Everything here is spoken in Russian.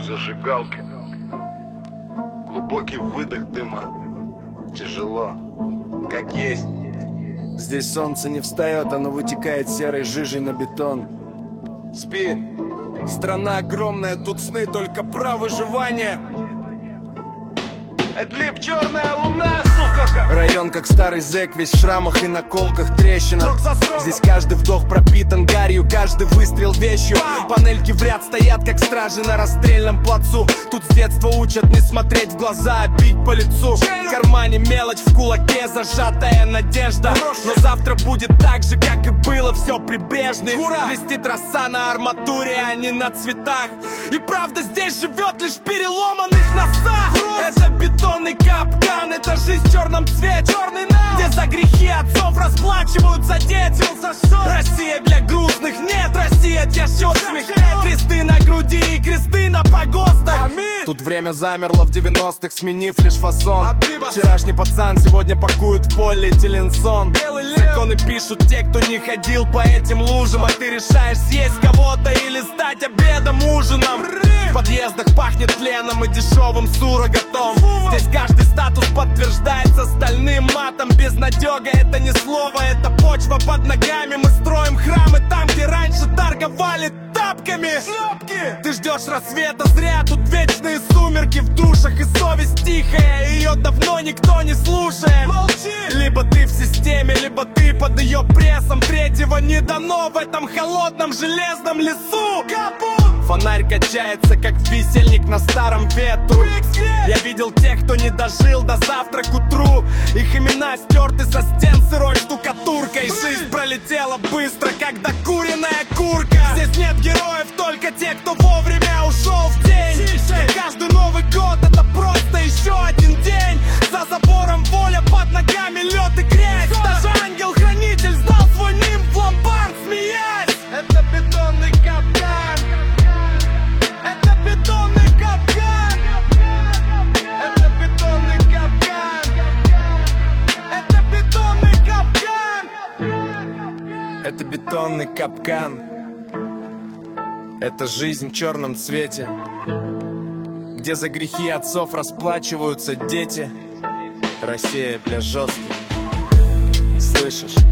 зажигалки. Глубокий выдох дыма. Тяжело, как есть. Здесь солнце не встает, оно вытекает серой жижей на бетон. Спи, страна огромная, тут сны только про выживание. Эдлип, черная луна, сука. Район как старый зэк, весь в шрамах и наколках, трещинах. Здесь каждый вдох пропитан гарью, каждый выстрел вещью. Панельки в ряд стоят, как стражи на расстрельном плацу. Тут с детства учат не смотреть в глаза, а бить по лицу. В кармане мелочь, в кулаке зажатая надежда. Но завтра будет так же, как и было, все прибрежный. Блестит роса на арматуре, а не на цветах. И правда здесь живет лишь в переломанных носах. Это бетонный капкан, это жизнь в черном цвете, где за грехи отцов расплачиваются дети. Россия для грустных, нет, Россия тяжет смех. Кресты на груди и кресты на погостах. Тут время замерло в 90-х, сменив лишь фасон. Вчерашний пацан сегодня пакует в полиэтиленсон. Законы пишут те, кто не ходил по этим лужам. А ты решаешь съесть кого-то или стать обедом, ужином. В подъездах пахнет тленом и дешевым суррогатом. Здесь каждый статус подтверждается стальным матом. Безнадега — это не слово, это почва под ногами. Мы строим храмы там, где раньше торговали тапками. Ты ждешь рассвета зря, тут вечные сумерки в душах. И совесть тихая, ее давно никто не слушает. Молчи! Либо ты в системе, либо ты под ее прессом. Третьего не дано в этом холодном железном лесу. Фонарь качается, как висельник на старом ветру. Я видел тех, кто не дожил до завтра к утру. Их имена стерты со стен сырой штукатуркой. Жизнь пролетела быстро, как докуренная курка. Здесь нет героев, только те, кто вовремя ушел в день. Каждый Новый год — это просто еще один день. За забором воля, под ногами лед и грязь. Даже ангел-хранитель сдал свой нимб в ломбард, смеясь. Это бетонный капкан. Это бетонный капкан. Это бетонный капкан. Это бетонный капкан. Это бетонный капкан. Это жизнь в черном цвете, где за грехи отцов расплачиваются дети. Россия для жестких. Слышишь?